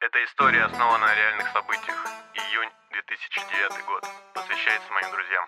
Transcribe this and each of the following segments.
Эта история основана на реальных событиях. Июнь 2009 год. Посвящается моим друзьям.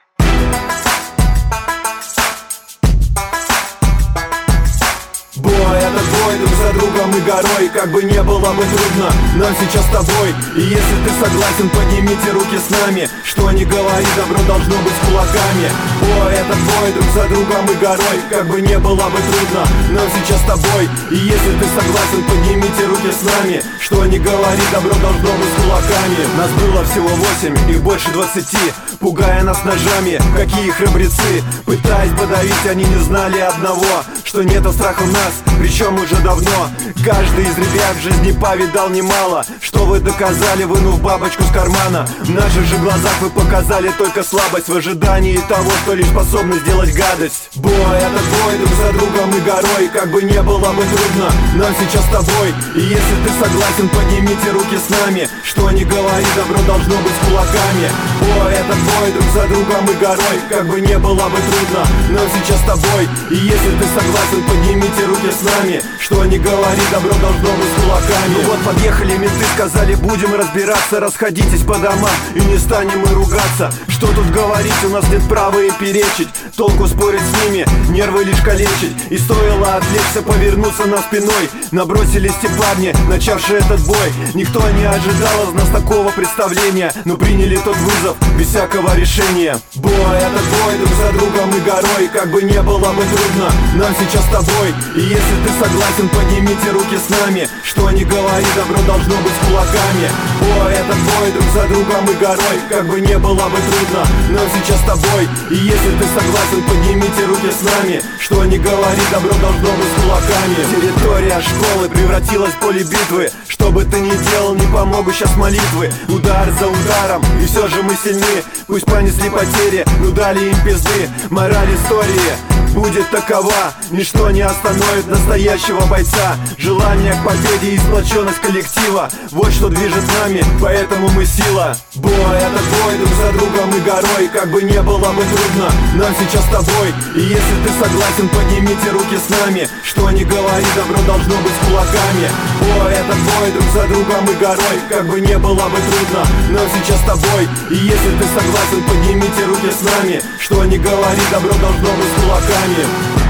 Бой, это бой друг за другом и горой. Как бы не было бы трудно, нам сейчас с тобой. И если ты согласен, поднимите руки с нами. Что ни говори, добро должно быть с кулаками. Бой, это бой друг за другом и горой. Как бы не было бы трудно, нам сейчас с тобой. И если ты согласен, поднимите руки с нами. Что ни говори, добро должно быть с кулаками. Нас было всего 8, их больше 20, пугая нас ножами, какие храбрецы. Пытаясь подавить, они не знали одного, что нету страха в нас, причем уже давно. Каждый из ребят в жизни повидал немало. Что вы доказали, вынув бабочку с кармана? В наших же глазах вы показали только слабость, в ожидании того, что лишь способны сделать гадость. Бой, это бой друг за другом и горой. Как бы не было бы трудно, нам сейчас с тобой. И если ты согласен, поднимите руки с нами. Что ни говори, добро должно быть с кулаками. Бой, это бой друг за другом и горой. Как бы не было бы трудно, нам сейчас с тобой. И если ты согласен, поднимите руки с нами. Что ни говори, добро должно быть с кулаками. Ну вот подъехали менты, сказали, будем разбираться. Расходитесь по домам и не станем мы ругаться. Что тут говорить, у нас нет права им перечить. Толку спорить с ними, нервы лишь калечить. И стоило отвлечься, повернуться на спиной. Набросились те парни, начавшие этот бой. Никто не ожидал от нас такого представления, но приняли тот вызов без всякого решения. Бой, это бой друг за другом и горой. Как бы не было бы трудно, нам сейчас с тобой. И если ты согласен, поднимите руки с нами. Что ни говори, добро должно быть с кулаками. Бой, это бой друг за другом и горой. Как бы не было бы трудно, нам сейчас с тобой. И если ты согласен, поднимите руки с нами. Что ни говори, добро должно быть с кулаками. Территория школы превратилась в поле битвы. Что бы ты ни делал, не помогут сейчас молитвы. Удар за ударом, и все же мы сильны. Пусть понесли потери, но дали им пизды. Мораль истории будет такова: ничто не остановит настоящего бойца. Желание к победе и сплоченность коллектива, вот что движет нами, поэтому мы сила. Бой, это бой друг за другом и горой. Как бы не было бы трудно, нам сейчас с тобой. И если ты согласен, поднимите руки с нами. Что ни говори, добро должно быть с кулаками. Бой, это бой друг за другом и горой. Как бы не было бы трудно, нам сейчас с тобой. И если ты согласен, поднимите руки с нами. Что ни говори, добро должно быть с кулаками.